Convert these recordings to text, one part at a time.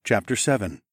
Chapter 7.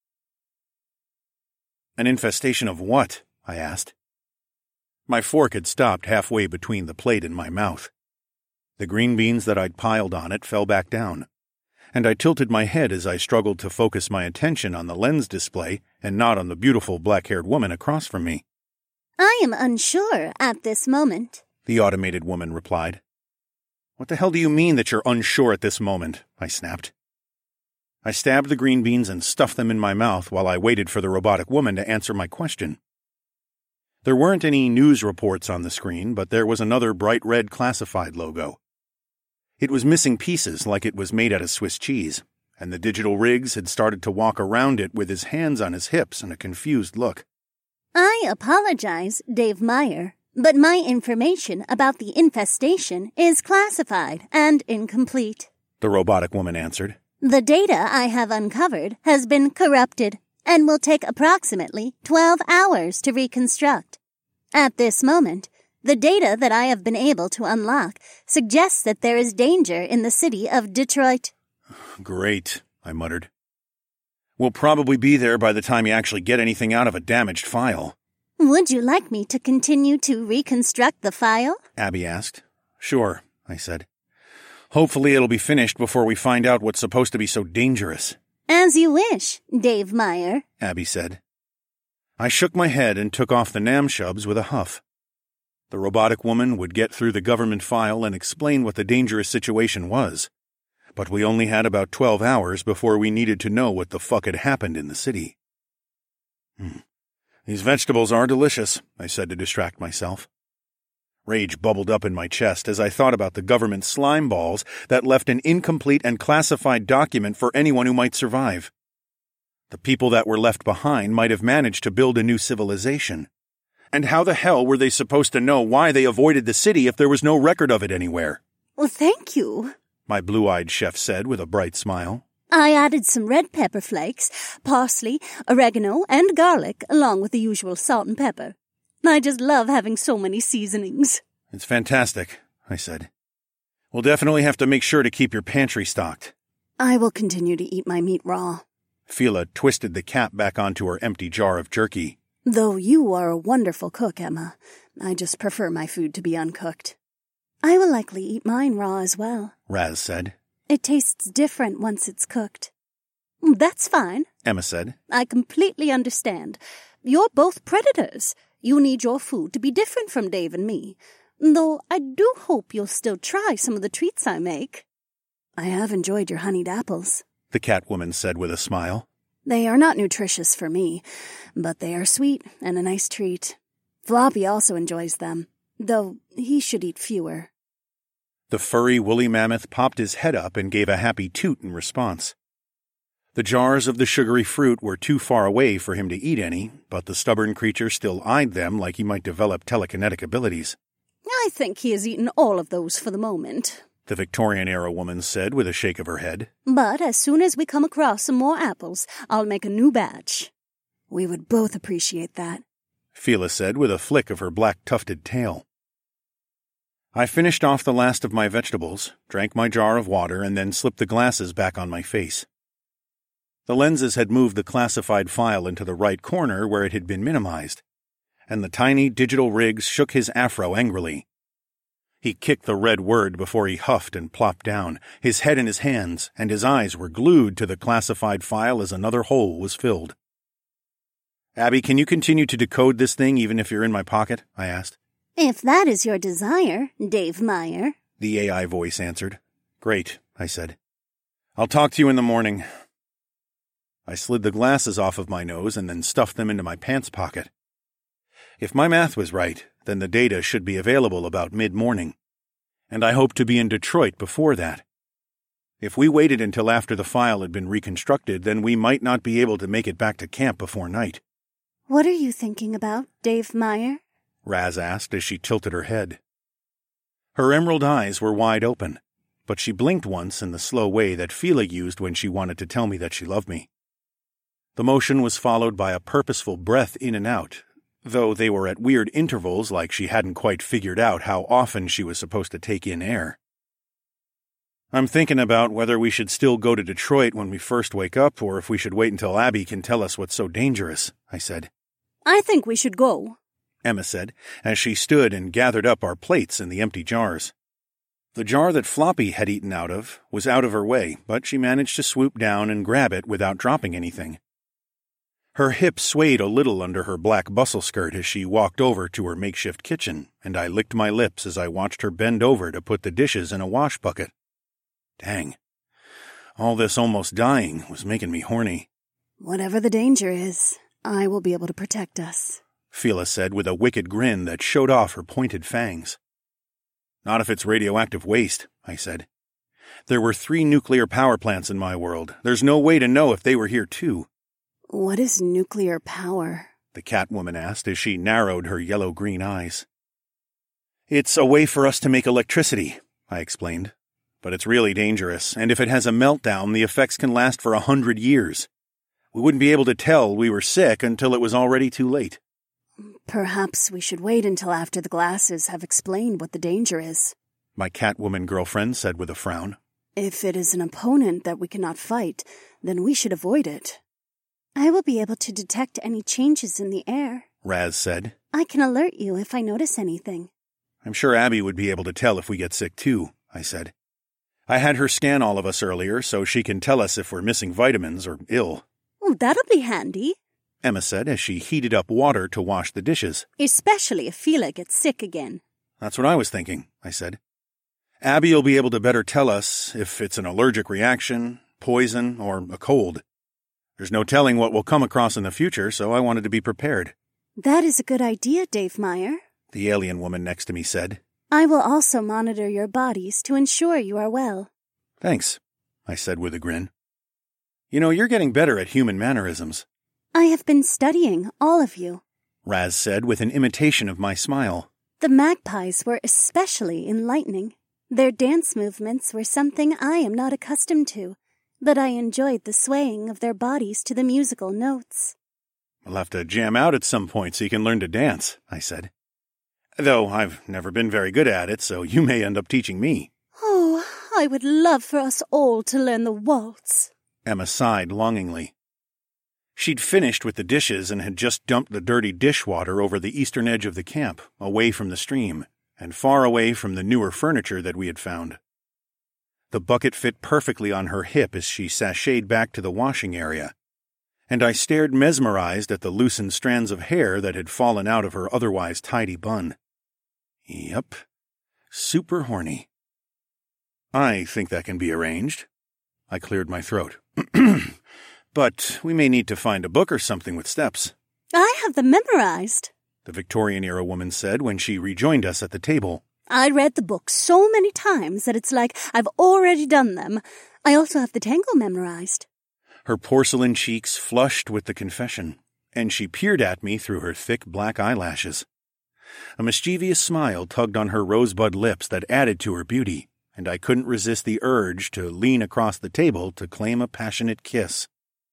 An infestation of what? I asked. My fork had stopped halfway between the plate and my mouth. The green beans that I'd piled on it fell back down, and I tilted my head as I struggled to focus my attention on the lens display and not on the beautiful black-haired woman across from me. I am unsure at this moment, the automated woman replied. What the hell do you mean that you're unsure at this moment? I snapped. I stabbed the green beans and stuffed them in my mouth while I waited for the robotic woman to answer my question. There weren't any news reports on the screen, but there was another bright red classified logo. It was missing pieces like it was made out of Swiss cheese, and the digital Riggs had started to walk around it with his hands on his hips and a confused look. I apologize, Dave Meyer, but my information about the infestation is classified and incomplete, the robotic woman answered. The data I have uncovered has been corrupted and will take approximately 12 hours to reconstruct. At this moment, the data that I have been able to unlock suggests that there is danger in the city of Detroit. Great, I muttered. We'll probably be there by the time you actually get anything out of a damaged file. Would you like me to continue to reconstruct the file? Abby asked. Sure, I said. Hopefully it'll be finished before we find out what's supposed to be so dangerous. As you wish, Dave Meyer, Abby said. I shook my head and took off the namshubs with a huff. The robotic woman would get through the government file and explain what the dangerous situation was. But we only had about 12 hours before we needed to know what the fuck had happened in the city. These vegetables are delicious, I said to distract myself. Rage bubbled up in my chest as I thought about the government slime balls that left an incomplete and classified document for anyone who might survive. The people that were left behind might have managed to build a new civilization. And how the hell were they supposed to know why they avoided the city if there was no record of it anywhere? Well, thank you, my blue-eyed chef said with a bright smile. I added some red pepper flakes, parsley, oregano, and garlic, along with the usual salt and pepper. I just love having so many seasonings. It's fantastic, I said. We'll definitely have to make sure to keep your pantry stocked. I will continue to eat my meat raw. Fila twisted the cap back onto her empty jar of jerky. Though you are a wonderful cook, Emma, I just prefer my food to be uncooked. I will likely eat mine raw as well, Raz said. It tastes different once it's cooked. That's fine, Emma said. I completely understand. You're both predators. You need your food to be different from Dave and me, though I do hope you'll still try some of the treats I make. I have enjoyed your honeyed apples, the Catwoman said with a smile. They are not nutritious for me, but they are sweet and a nice treat. Floppy also enjoys them, though he should eat fewer. The furry woolly mammoth popped his head up and gave a happy toot in response. The jars of the sugary fruit were too far away for him to eat any, but the stubborn creature still eyed them like he might develop telekinetic abilities. I think he has eaten all of those for the moment, the Victorian-era woman said with a shake of her head. But as soon as we come across some more apples, I'll make a new batch. We would both appreciate that, Fila said with a flick of her black tufted tail. I finished off the last of my vegetables, drank my jar of water, and then slipped the glasses back on my face. The lenses had moved the classified file into the right corner where it had been minimized, and the tiny digital Riggs shook his afro angrily. He kicked the red word before he huffed and plopped down, his head in his hands, and his eyes were glued to the classified file as another hole was filled. Abby, can you continue to decode this thing even if you're in my pocket? I asked. If that is your desire, Dave Meyer, the AI voice answered. Great, I said. I'll talk to you in the morning. I slid the glasses off of my nose and then stuffed them into my pants pocket. If my math was right, then the data should be available about mid-morning, and I hoped to be in Detroit before that. If we waited until after the file had been reconstructed, then we might not be able to make it back to camp before night. What are you thinking about, Dave Meyer? Raz asked as she tilted her head. Her emerald eyes were wide open, but she blinked once in the slow way that Fila used when she wanted to tell me that she loved me. The motion was followed by a purposeful breath in and out, though they were at weird intervals like she hadn't quite figured out how often she was supposed to take in air. I'm thinking about whether we should still go to Detroit when we first wake up, or if we should wait until Abby can tell us what's so dangerous, I said. I think we should go, Emma said, as she stood and gathered up our plates in the empty jars. The jar that Floppy had eaten out of was out of her way, but she managed to swoop down and grab it without dropping anything. Her hips swayed a little under her black bustle skirt as she walked over to her makeshift kitchen, and I licked my lips as I watched her bend over to put the dishes in a wash bucket. Dang. All this almost dying was making me horny. Whatever the danger is, I will be able to protect us, Phyllis said with a wicked grin that showed off her pointed fangs. Not if it's radioactive waste, I said. There were 3 nuclear power plants in my world. There's no way to know if they were here too. What is nuclear power? The Catwoman asked as she narrowed her yellow-green eyes. It's a way for us to make electricity, I explained. But it's really dangerous, and if it has a meltdown, the effects can last for 100 years. We wouldn't be able to tell we were sick until it was already too late. Perhaps we should wait until after the glasses have explained what the danger is, my Catwoman girlfriend said with a frown. If it is an opponent that we cannot fight, then we should avoid it. I will be able to detect any changes in the air, Raz said. I can alert you if I notice anything. I'm sure Abby would be able to tell if we get sick too, I said. I had her scan all of us earlier so she can tell us if we're missing vitamins or ill. Oh, that'll be handy, Emma said as she heated up water to wash the dishes. Especially if Fila gets sick again. That's what I was thinking, I said. Abby will be able to better tell us if it's an allergic reaction, poison, or a cold. There's no telling what we'll come across in the future, so I wanted to be prepared. That is a good idea, Dave Meyer, the alien woman next to me said. I will also monitor your bodies to ensure you are well. Thanks, I said with a grin. You know, you're getting better at human mannerisms. I have been studying all of you, Raz said with an imitation of my smile. The magpies were especially enlightening. Their dance movements were something I am not accustomed to, but I enjoyed the swaying of their bodies to the musical notes. We'll have to jam out at some point so you can learn to dance, I said. Though I've never been very good at it, so you may end up teaching me. Oh, I would love for us all to learn the waltz, Emma sighed longingly. She'd finished with the dishes and had just dumped the dirty dishwater over the eastern edge of the camp, away from the stream, and far away from the newer furniture that we had found. The bucket fit perfectly on her hip as she sashayed back to the washing area, and I stared mesmerized at the loosened strands of hair that had fallen out of her otherwise tidy bun. Yep, super horny. I think that can be arranged. I cleared my throat. But we may need to find a book or something with steps. I have them memorized, the Victorian-era woman said when she rejoined us at the table. I read the book so many times that it's like I've already done them. I also have the tango memorized. Her porcelain cheeks flushed with the confession, and she peered at me through her thick black eyelashes. A mischievous smile tugged on her rosebud lips that added to her beauty, and I couldn't resist the urge to lean across the table to claim a passionate kiss.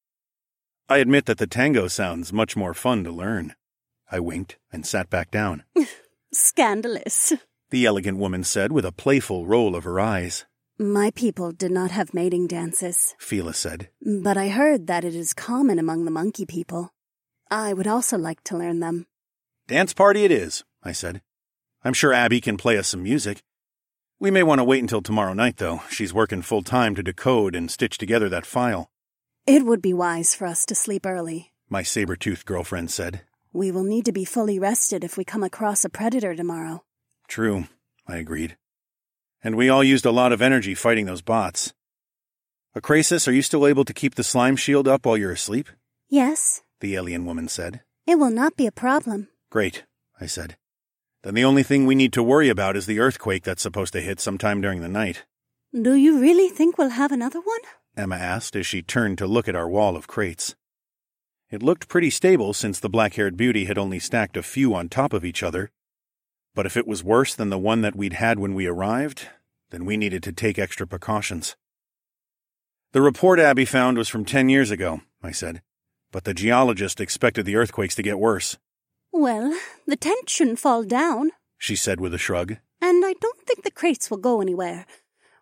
I admit that the tango sounds much more fun to learn. I winked and sat back down. Scandalous, the elegant woman said with a playful roll of her eyes. My people did not have mating dances, Phyllis said. But I heard that it is common among the monkey people. I would also like to learn them. Dance party it is, I said. I'm sure Abby can play us some music. We may want to wait until tomorrow night, though. She's working full-time to decode and stitch together that file. It would be wise for us to sleep early, my saber-toothed girlfriend said. We will need to be fully rested if we come across a predator tomorrow. True, I agreed. And we all used a lot of energy fighting those bots. Acrasis, are you still able to keep the slime shield up while you're asleep? Yes, the alien woman said. It will not be a problem. Great, I said. Then the only thing we need to worry about is the earthquake that's supposed to hit sometime during the night. Do you really think we'll have another one? Emma asked as she turned to look at our wall of crates. It looked pretty stable since the black-haired beauty had only stacked a few on top of each other. But if it was worse than the one that we'd had when we arrived, then we needed to take extra precautions. The report Abby found was from 10 years ago, I said, but the geologist expected the earthquakes to get worse. Well, the tent shouldn't fall down, she said with a shrug. And I don't think the crates will go anywhere.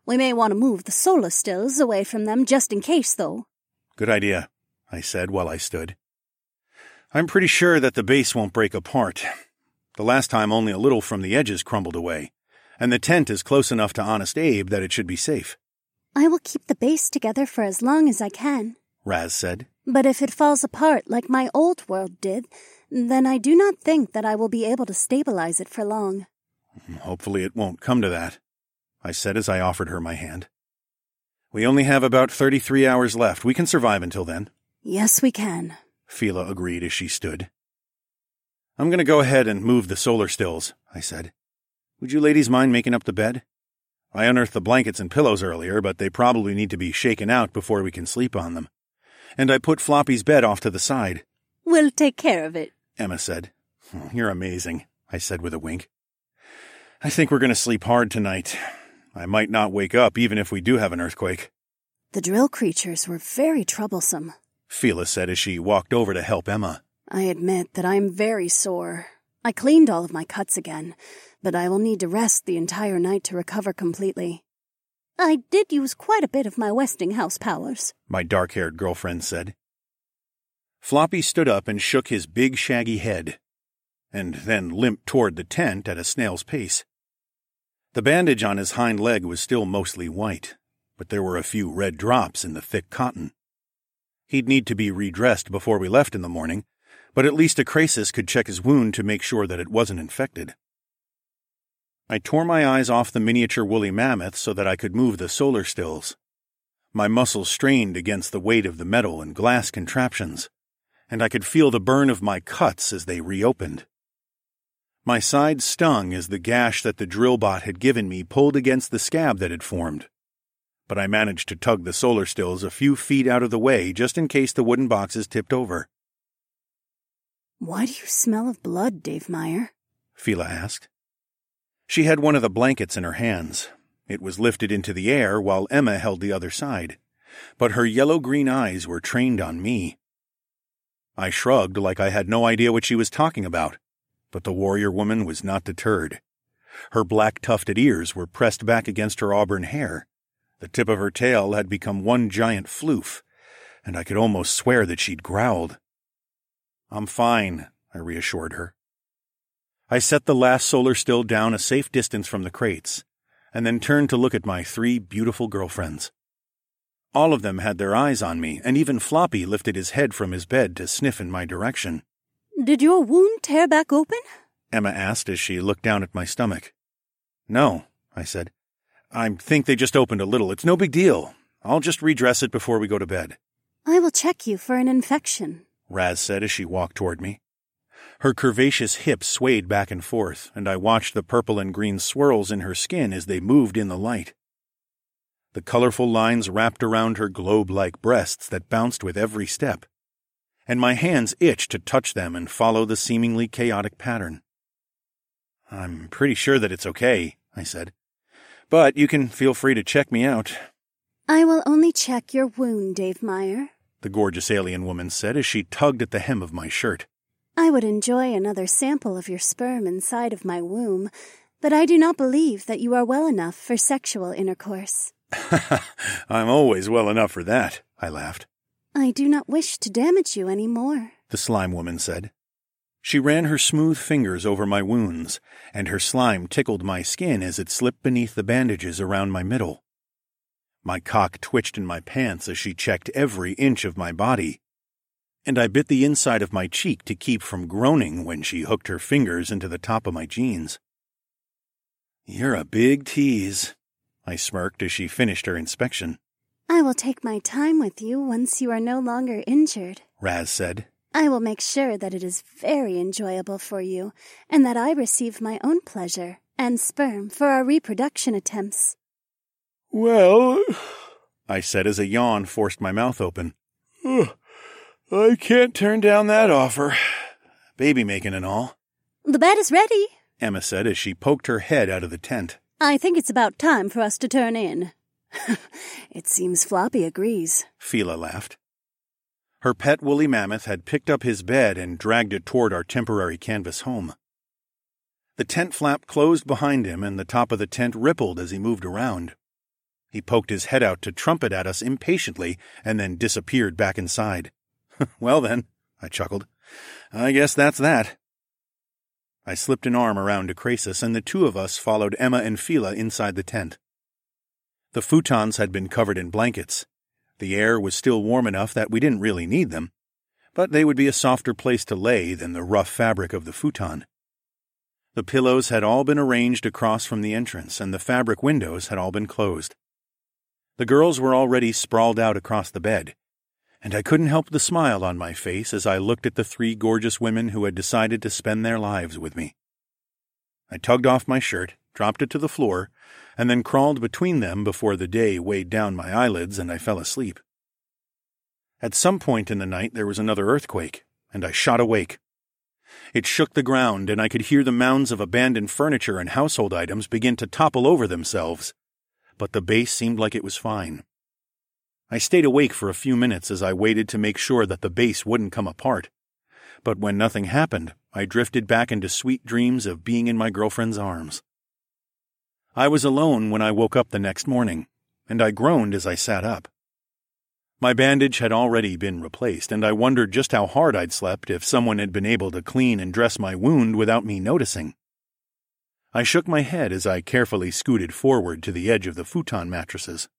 We may want to move the solar stills away from them just in case, though. Good idea, I said while I stood. I'm pretty sure that the base won't break apart. The last time only a little from the edges crumbled away, and the tent is close enough to Honest Abe that it should be safe. I will keep the base together for as long as I can, Raz said. But if it falls apart like my old world did, then I do not think that I will be able to stabilize it for long. Hopefully it won't come to that, I said as I offered her my hand. We only have about 33 hours left. We can survive until then. Yes, we can, Fila agreed as she stood. I'm going to go ahead and move the solar stills, I said. Would you ladies mind making up the bed? I unearthed the blankets and pillows earlier, but they probably need to be shaken out before we can sleep on them. And I put Floppy's bed off to the side. We'll take care of it, Emma said. You're amazing, I said with a wink. I think we're going to sleep hard tonight. I might not wake up even if we do have an earthquake. The drill creatures were very troublesome, Fila said as she walked over to help Emma. I admit that I am very sore. I cleaned all of my cuts again, but I will need to rest the entire night to recover completely. I did use quite a bit of my Westinghouse powers, my dark-haired girlfriend said. Floppy stood up and shook his big shaggy head, and then limped toward the tent at a snail's pace. The bandage on his hind leg was still mostly white, but there were a few red drops in the thick cotton. He'd need to be redressed before we left in the morning, but at least a Krasis could check his wound to make sure that it wasn't infected. I tore my eyes off the miniature woolly mammoth so that I could move the solar stills. My muscles strained against the weight of the metal and glass contraptions, and I could feel the burn of my cuts as they reopened. My side stung as the gash that the drill bot had given me pulled against the scab that had formed, but I managed to tug the solar stills a few feet out of the way just in case the wooden boxes tipped over. Why do you smell of blood, Dave Meyer? Fila asked. She had one of the blankets in her hands. It was lifted into the air while Emma held the other side, but her yellow-green eyes were trained on me. I shrugged like I had no idea what she was talking about, but the warrior woman was not deterred. Her black tufted ears were pressed back against her auburn hair. The tip of her tail had become one giant floof, and I could almost swear that she'd growled. I'm fine, I reassured her. I set the last solar still down a safe distance from the crates, and then turned to look at my 3 beautiful girlfriends. All of them had their eyes on me, and even Floppy lifted his head from his bed to sniff in my direction. Did your wound tear back open? Emma asked as she looked down at my stomach. No, I said. I think they just opened a little. It's no big deal. I'll just redress it before we go to bed. I will check you for an infection, Raz said as she walked toward me. Her curvaceous hips swayed back and forth, and I watched the purple and green swirls in her skin as they moved in the light. The colorful lines wrapped around her globe-like breasts that bounced with every step, and my hands itched to touch them and follow the seemingly chaotic pattern. I'm pretty sure that it's okay, I said, but you can feel free to check me out. I will only check your wound, Dave Meyer, the gorgeous alien woman said as she tugged at the hem of my shirt. I would enjoy another sample of your sperm inside of my womb, but I do not believe that you are well enough for sexual intercourse. I'm always well enough for that, I laughed. I do not wish to damage you any more, the slime woman said. She ran her smooth fingers over my wounds, and her slime tickled my skin as it slipped beneath the bandages around my middle. My cock twitched in my pants as she checked every inch of my body, and I bit the inside of my cheek to keep from groaning when she hooked her fingers into the top of my jeans. You're a big tease, I smirked as she finished her inspection. I will take my time with you once you are no longer injured, Raz said. I will make sure that it is very enjoyable for you, and that I receive my own pleasure and sperm for our reproduction attempts. Well, I said as a yawn forced my mouth open. I can't turn down that offer. Baby making and all. The bed is ready, Emma said as she poked her head out of the tent. I think it's about time for us to turn in. It seems Floppy agrees, Fila laughed. Her pet woolly mammoth had picked up his bed and dragged it toward our temporary canvas home. The tent flap closed behind him and the top of the tent rippled as he moved around. He poked his head out to trumpet at us impatiently and then disappeared back inside. Well then, I chuckled. I guess that's that. I slipped an arm around Acrasis, and the two of us followed Emma and Fila inside the tent. The futons had been covered in blankets. The air was still warm enough that we didn't really need them, but they would be a softer place to lay than the rough fabric of the futon. The pillows had all been arranged across from the entrance, and the fabric windows had all been closed. The girls were already sprawled out across the bed, and I couldn't help the smile on my face as I looked at the three gorgeous women who had decided to spend their lives with me. I tugged off my shirt, dropped it to the floor, and then crawled between them before the day weighed down my eyelids and I fell asleep. At some point in the night there was another earthquake, and I shot awake. It shook the ground, and I could hear the mounds of abandoned furniture and household items begin to topple over themselves, but the base seemed like it was fine. I stayed awake for a few minutes as I waited to make sure that the base wouldn't come apart, but when nothing happened, I drifted back into sweet dreams of being in my girlfriend's arms. I was alone when I woke up the next morning, and I groaned as I sat up. My bandage had already been replaced, and I wondered just how hard I'd slept if someone had been able to clean and dress my wound without me noticing. I shook my head as I carefully scooted forward to the edge of the futon mattresses.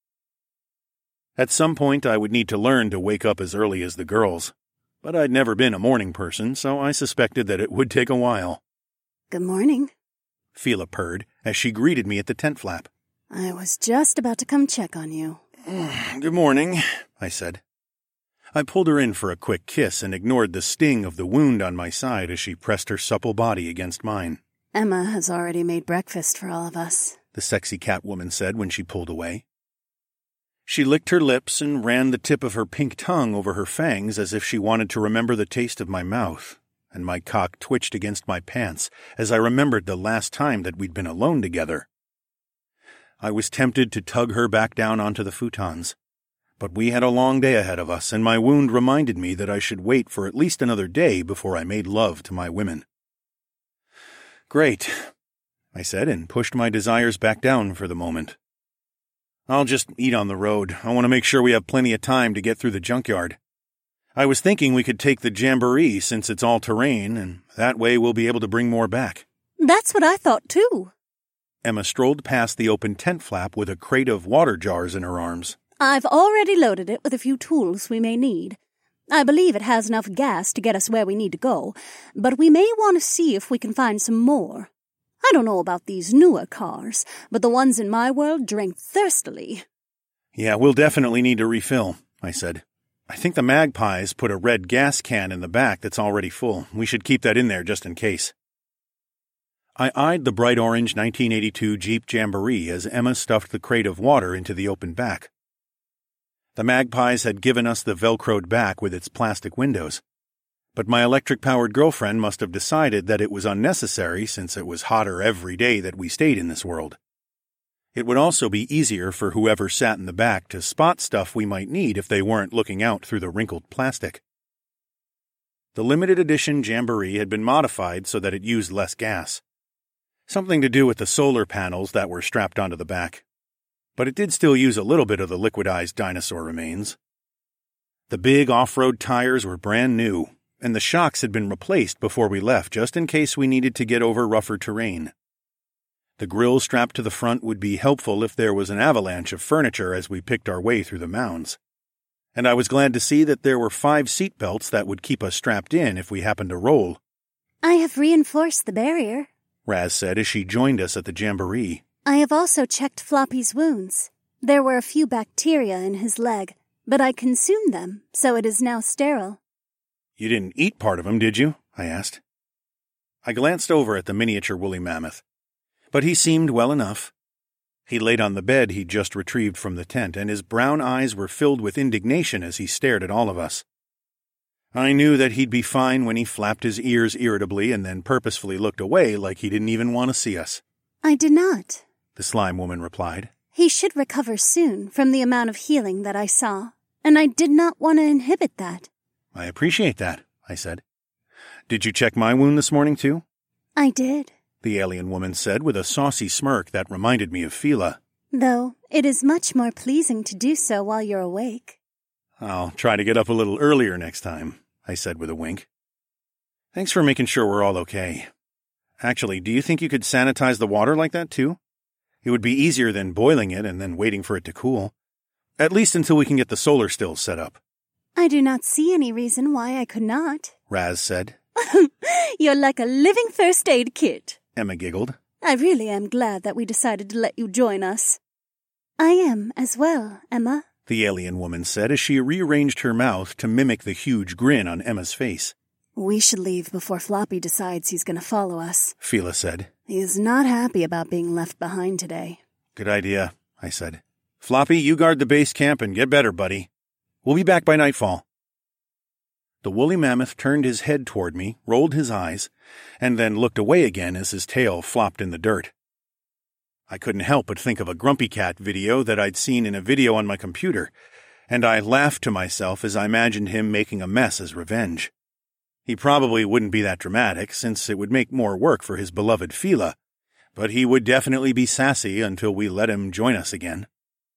At some point I would need to learn to wake up as early as the girls, but I'd never been a morning person, so I suspected that it would take a while. Good morning, Fila purred as she greeted me at the tent flap. I was just about to come check on you. Good morning, I said. I pulled her in for a quick kiss and ignored the sting of the wound on my side as she pressed her supple body against mine. Emma has already made breakfast for all of us, the sexy Catwoman said when she pulled away. She licked her lips and ran the tip of her pink tongue over her fangs as if she wanted to remember the taste of my mouth, and my cock twitched against my pants as I remembered the last time that we'd been alone together. I was tempted to tug her back down onto the futons, but we had a long day ahead of us, and my wound reminded me that I should wait for at least another day before I made love to my women. Great, I said, and pushed my desires back down for the moment. I'll just eat on the road. I want to make sure we have plenty of time to get through the junkyard. I was thinking we could take the Jamboree since it's all terrain, and that way we'll be able to bring more back. That's what I thought too. Emma strolled past the open tent flap with a crate of water jars in her arms. I've already loaded it with a few tools we may need. I believe it has enough gas to get us where we need to go, but we may want to see if we can find some more. I don't know about these newer cars, but the ones in my world drank thirstily. Yeah, we'll definitely need to refill, I said. I think the Magpies put a red gas can in the back that's already full. We should keep that in there just in case. I eyed the bright orange 1982 Jeep Jamboree as Emma stuffed the crate of water into the open back. The Magpies had given us the Velcroed back with its plastic windows, but my electric-powered girlfriend must have decided that it was unnecessary since it was hotter every day that we stayed in this world. It would also be easier for whoever sat in the back to spot stuff we might need if they weren't looking out through the wrinkled plastic. The limited edition Jamboree had been modified so that it used less gas. Something to do with the solar panels that were strapped onto the back. But it did still use a little bit of the liquidized dinosaur remains. The big off-road tires were brand new, and the shocks had been replaced before we left just in case we needed to get over rougher terrain. The grill strapped to the front would be helpful if there was an avalanche of furniture as we picked our way through the mounds. And I was glad to see that there were 5 seat belts that would keep us strapped in if we happened to roll. I have reinforced the barrier, Raz said as she joined us at the Jamboree. I have also checked Floppy's wounds. There were a few bacteria in his leg, but I consumed them, so it is now sterile. You didn't eat part of him, did you? I asked. I glanced over at the miniature woolly mammoth, but he seemed well enough. He laid on the bed he'd just retrieved from the tent, and his brown eyes were filled with indignation as he stared at all of us. I knew that he'd be fine when he flapped his ears irritably and then purposefully looked away like he didn't even want to see us. I did not, the slime woman replied. He should recover soon from the amount of healing that I saw, and I did not want to inhibit that. I appreciate that, I said. Did you check my wound this morning, too? I did, the alien woman said with a saucy smirk that reminded me of Fila. Though it is much more pleasing to do so while you're awake. I'll try to get up a little earlier next time, I said with a wink. Thanks for making sure we're all okay. Actually, do you think you could sanitize the water like that too? It would be easier than boiling it and then waiting for it to cool. At least until we can get the solar stills set up. I do not see any reason why I could not, Raz said. You're like a living first aid kit, Emma giggled. I really am glad that we decided to let you join us. I am as well, Emma, the alien woman said as she rearranged her mouth to mimic the huge grin on Emma's face. We should leave before Floppy decides he's going to follow us, Fila said. He is not happy about being left behind today. Good idea, I said. Floppy, you guard the base camp and get better, buddy. We'll be back by nightfall. The woolly mammoth turned his head toward me, rolled his eyes, and then looked away again as his tail flopped in the dirt. I couldn't help but think of a Grumpy Cat video that I'd seen in a video on my computer, and I laughed to myself as I imagined him making a mess as revenge. He probably wouldn't be that dramatic, since it would make more work for his beloved Fila, but he would definitely be sassy until we let him join us again.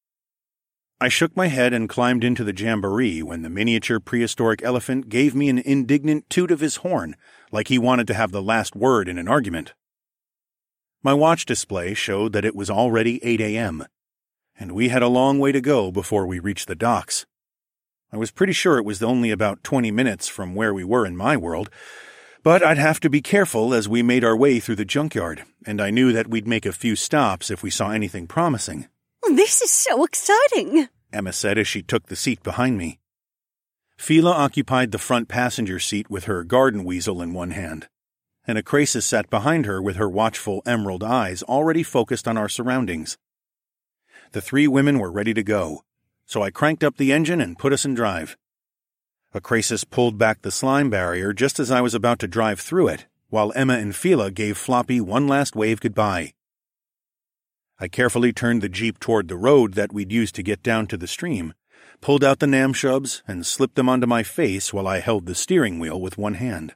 I shook my head and climbed into the jamboree when the miniature prehistoric elephant gave me an indignant toot of his horn, like he wanted to have the last word in an argument. My watch display showed that it was already 8 a.m., and we had a long way to go before we reached the docks. I was pretty sure it was only about 20 minutes from where we were in my world, but I'd have to be careful as we made our way through the junkyard, and I knew that we'd make a few stops if we saw anything promising. This is so exciting, Emma said as she took the seat behind me. Fila occupied the front passenger seat with her garden weasel in one hand, and Acrasis sat behind her with her watchful emerald eyes already focused on our surroundings. The three women were ready to go, so I cranked up the engine and put us in drive. Acrasis pulled back the slime barrier just as I was about to drive through it, while Emma and Fila gave Floppy one last wave goodbye. I carefully turned the Jeep toward the road that we'd used to get down to the stream, pulled out the Namshubs, and slipped them onto my face while I held the steering wheel with one hand.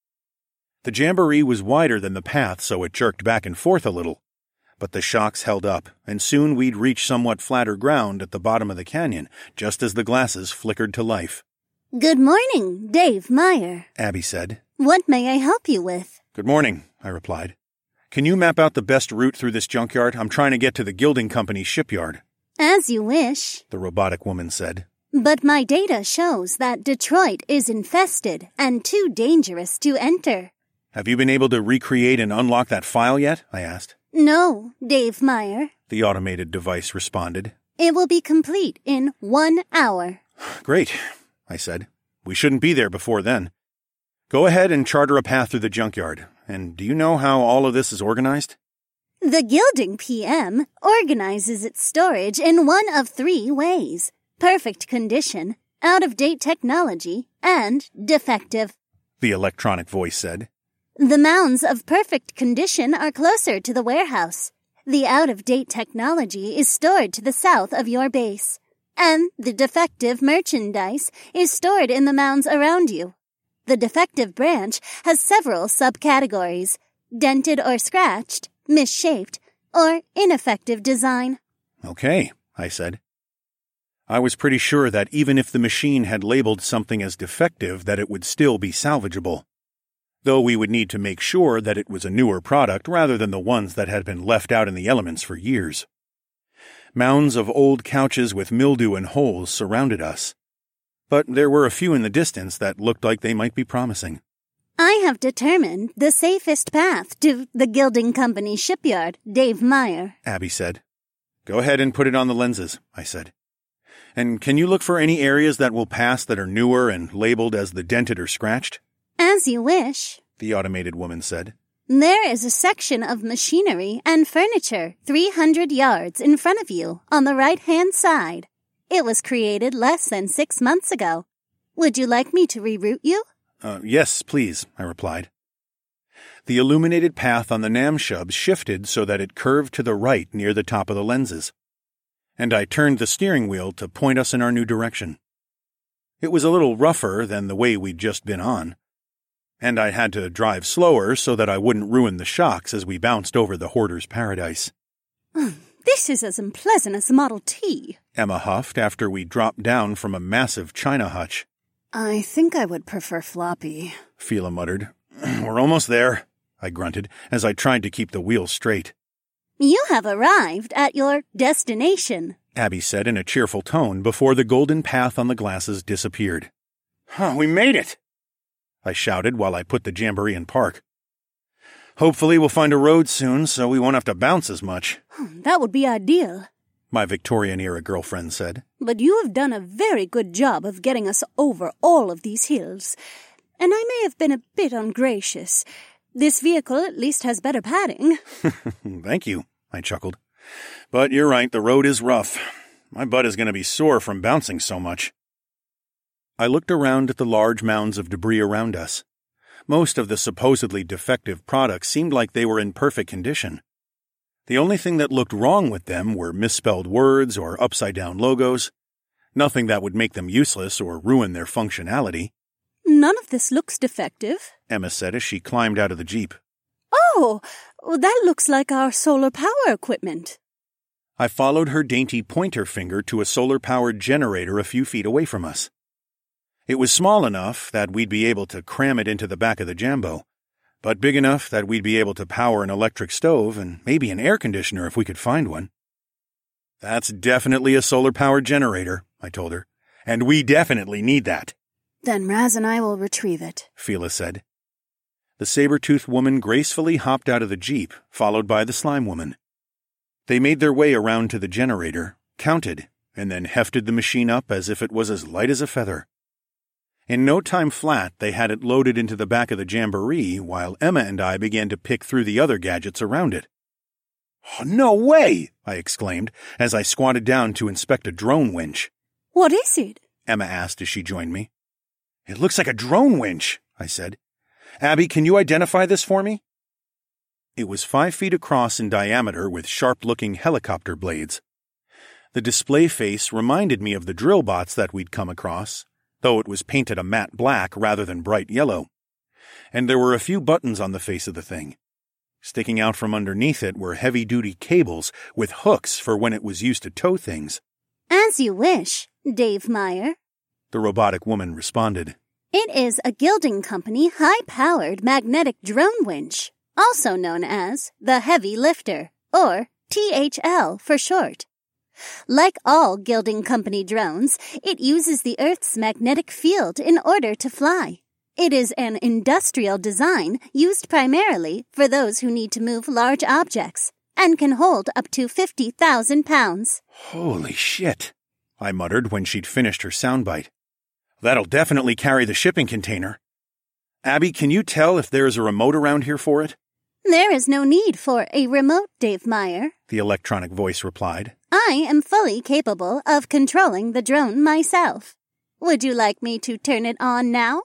The jamboree was wider than the path, so it jerked back and forth a little, but the shocks held up, and soon we'd reach somewhat flatter ground at the bottom of the canyon, just as the glasses flickered to life. Good morning, Dave Meyer, Abby said. What may I help you with? Good morning, I replied. Can you map out the best route through this junkyard? I'm trying to get to the Gilding Company's shipyard. As you wish, the robotic woman said. But my data shows that Detroit is infested and too dangerous to enter. Have you been able to recreate and unlock that file yet? I asked. No, Dave Meyer, the automated device responded. It will be complete in 1 hour. Great, I said. We shouldn't be there before then. Go ahead and charter a path through the junkyard. And do you know how all of this is organized? The Gilding PM organizes its storage in one of 3 ways: perfect condition, out-of-date technology, and defective, the electronic voice said. The mounds of perfect condition are closer to the warehouse. The out-of-date technology is stored to the south of your base, and the defective merchandise is stored in the mounds around you. The defective branch has several subcategories: dented or scratched, misshaped, or ineffective design. Okay, I said. I was pretty sure that even if the machine had labeled something as defective, that it would still be salvageable. Though we would need to make sure that it was a newer product rather than the ones that had been left out in the elements for years. Mounds of old couches with mildew and holes surrounded us, but there were a few in the distance that looked like they might be promising. I have determined the safest path to the Gilding Company shipyard, Dave Meyer, Abby said. Go ahead and put it on the lenses, I said. And can you look for any areas that will pass that are newer and labeled as the dented or scratched? As you wish, the automated woman said. There is a section of machinery and furniture 300 yards in front of you on the right-hand side. It was created less than 6 months ago. Would you like me to reroute you? Yes, please, I replied. The illuminated path on the Namshubs shifted so that it curved to the right near the top of the lenses, and I turned the steering wheel to point us in our new direction. It was a little rougher than the way we'd just been on, and I had to drive slower so that I wouldn't ruin the shocks as we bounced over the Hoarder's Paradise. This is as unpleasant as the Model T, Emma huffed after we dropped down from a massive china hutch. I think I would prefer floppy, Fila muttered. We're almost there, I grunted as I tried to keep the wheel straight. You have arrived at your destination, Abby said in a cheerful tone before the golden path on the glasses disappeared. We made it! I shouted while I put the Jamboree in park. Hopefully we'll find a road soon so we won't have to bounce as much. That would be ideal. My Victorian-era girlfriend said. But you have done a very good job of getting us over all of these hills. And I may have been a bit ungracious. This vehicle at least has better padding. Thank you, I chuckled. But you're right, the road is rough. My butt is going to be sore from bouncing so much. I looked around at the large mounds of debris around us. Most of the supposedly defective products seemed like they were in perfect condition. The only thing that looked wrong with them were misspelled words or upside-down logos. Nothing that would make them useless or ruin their functionality. None of this looks defective, Emma said as she climbed out of the Jeep. Oh, that looks like our solar power equipment. I followed her dainty pointer finger to a solar-powered generator a few feet away from us. It was small enough that we'd be able to cram it into the back of the Jambo, but big enough that we'd be able to power an electric stove and maybe an air conditioner if we could find one. That's definitely a solar-powered generator, I told her, and we definitely need that. Then Raz and I will retrieve it, Fila said. The saber-toothed woman gracefully hopped out of the Jeep, followed by the slime woman. They made their way around to the generator, counted, and then hefted the machine up as if it was as light as a feather. In no time flat, they had it loaded into the back of the Jamboree while Emma and I began to pick through the other gadgets around it. Oh, no way! I exclaimed as I squatted down to inspect a drone winch. What is it? Emma asked as she joined me. It looks like a drone winch, I said. Abby, can you identify this for me? It was 5 feet across in diameter with sharp-looking helicopter blades. The display face reminded me of the drill bots that we'd come across, though it was painted a matte black rather than bright yellow. And there were a few buttons on the face of the thing. Sticking out from underneath it were heavy-duty cables with hooks for when it was used to tow things. As you wish, Dave Meyer, the robotic woman responded. It is a Gilding Company high-powered magnetic drone winch, also known as the Heavy Lifter, or THL for short. Like all Gilding Company drones, it uses the Earth's magnetic field in order to fly. It is an industrial design used primarily for those who need to move large objects and can hold up to 50,000 pounds. Holy shit, I muttered when she'd finished her soundbite. That'll definitely carry the shipping container. Abby, can you tell if there is a remote around here for it? There is no need for a remote, Dave Meyer, the electronic voice replied. I am fully capable of controlling the drone myself. Would you like me to turn it on now?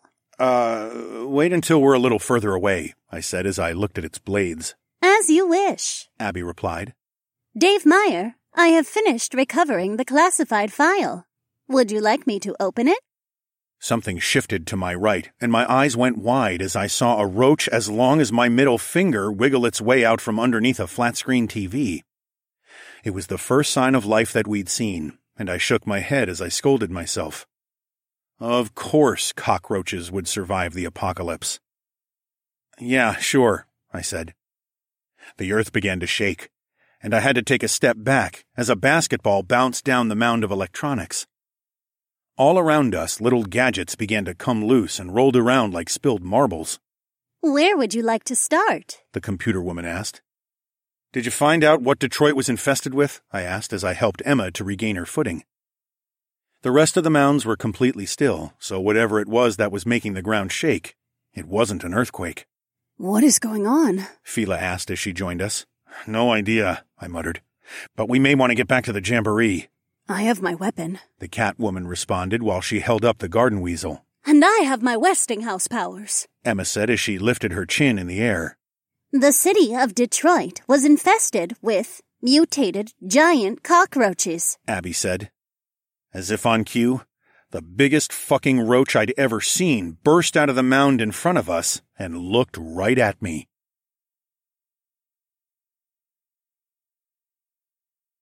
Wait until we're a little further away, I said as I looked at its blades. As you wish, Abby replied. Dave Meyer, I have finished recovering the classified file. Would you like me to open it? Something shifted to my right, and my eyes went wide as I saw a roach as long as my middle finger wiggle its way out from underneath a flat-screen TV. It was the first sign of life that we'd seen, and I shook my head as I scolded myself. Of course cockroaches would survive the apocalypse. Yeah, sure, I said. The earth began to shake, and I had to take a step back as a basketball bounced down the mound of electronics. All around us, little gadgets began to come loose and rolled around like spilled marbles. Where would you like to start? The computer woman asked. Did you find out what Detroit was infested with? I asked as I helped Emma to regain her footing. The rest of the mounds were completely still, so whatever it was that was making the ground shake, it wasn't an earthquake. What is going on? Fila asked as she joined us. No idea, I muttered. But we may want to get back to the Jamboree. I have my weapon, the cat woman responded while she held up the garden weasel. And I have my Westinghouse powers, Emma said as she lifted her chin in the air. The city of Detroit was infested with mutated giant cockroaches, Abby said. As if on cue, the biggest fucking roach I'd ever seen burst out of the mound in front of us and looked right at me.